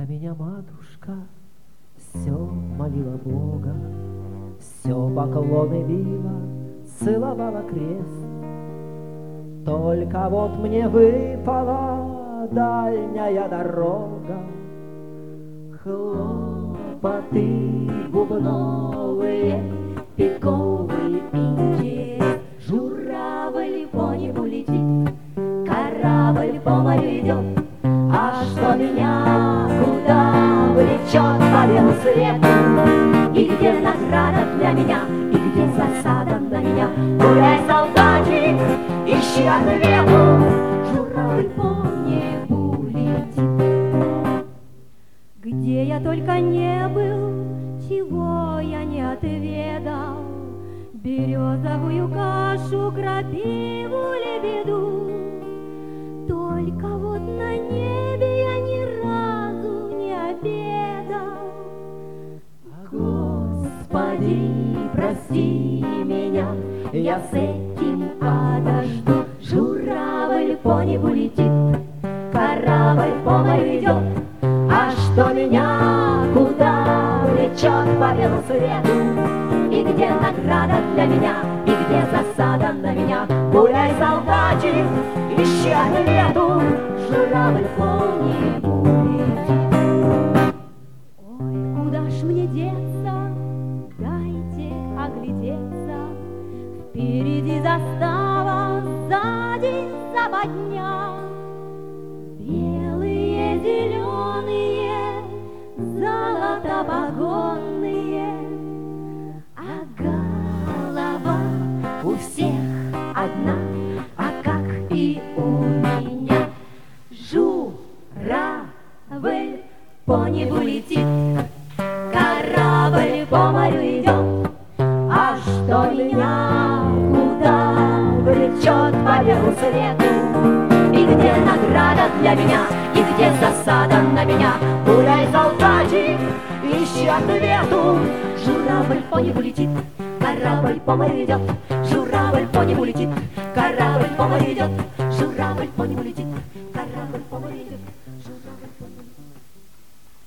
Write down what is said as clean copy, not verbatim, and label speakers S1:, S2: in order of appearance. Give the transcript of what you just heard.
S1: За меня матушка все молила Бога, все поклоны била, целовала крест. Только вот мне выпала дальняя дорога, хлопоты бубновые, пиковый интерес. Журавль по небу летит, корабль по морю идет, а что меня куда влечет по белу свету? И где награда для меня, и где засада на меня? Гуляй, солдатик, ищи ответу. Журавль по небу летит. Где я только не был, чего я не отведал, березовую кашу, крапиву, лебеду. Только вот на небе я ни разу не обедал. Господи, прости меня, я с этим подожду. Журавль по небу летит, корабль по морю идет, а что меня куда влечет по белу свету? И где награда для меня, и где засада на меня? Гуляй, солдатик, ищи ответу. Журавль по небу летит. Ой, куда ж мне деться? Дайте оглядеться. Впереди застава, сзади западня. Белые, зеленые, золотопогонные, а голова у всех одна, а как и у меня. Журавль по небу летит, корабль по морю идет, а что меня куда влечет по белу свету? И где награда для меня, и где засада на меня? Гуляй, солдатик, ищи ответу. Журавль по небу летит, корабль по морю идет, журавль по небу летит, корабль по морю идет, журавль по небу летит.